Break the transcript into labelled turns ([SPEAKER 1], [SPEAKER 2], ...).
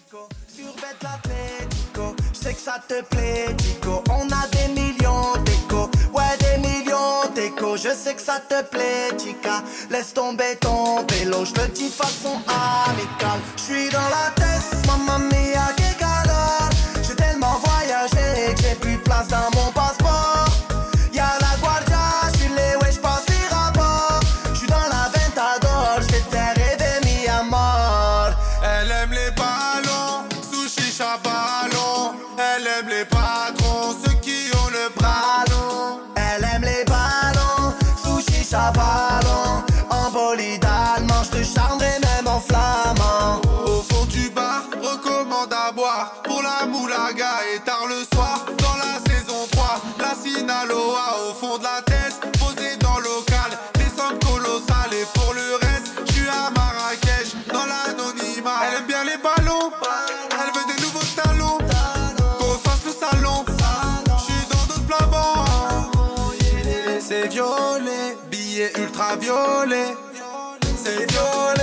[SPEAKER 1] Survêt l'Atlético, je sais que ça te plaît, Tico. On a des millions d'échos, ouais des millions d'échos. Je sais que ça te plaît, Tica. Laisse tomber ton vélo, je le dis de façon amicale. Je suis dans la tête, mamma mia, que calor. J'ai tellement voyagé que j'ai plus de place dans mon passeport. Y'a la guardia, j'suis les ouais, j'passe les rapports. J'suis dans la Ventador, j'vais te faire rêver mi à mort.
[SPEAKER 2] Elle aime les ballons, sushi chabalon. Elle aime les patrons, ceux qui ont le bras long.
[SPEAKER 1] Elle aime les ballons, sushi chabalon. En bolide allemand, j'te charmerai même en flamand.
[SPEAKER 2] Au fond du bar, recommande à boire pour la moulaga et tard le soir. Dans la saison 3, la Sinaloa au fond de la tête, posée dans le local. Des sommes colossales et pour le reste, j'suis à Marrakech dans l'anonymat. Elle aime bien les ballons, elle veut des nouveaux talons. Qu'on fasse le salon, j'suis dans d'autres plats. C'est violet, billet ultra violet. C'est violet.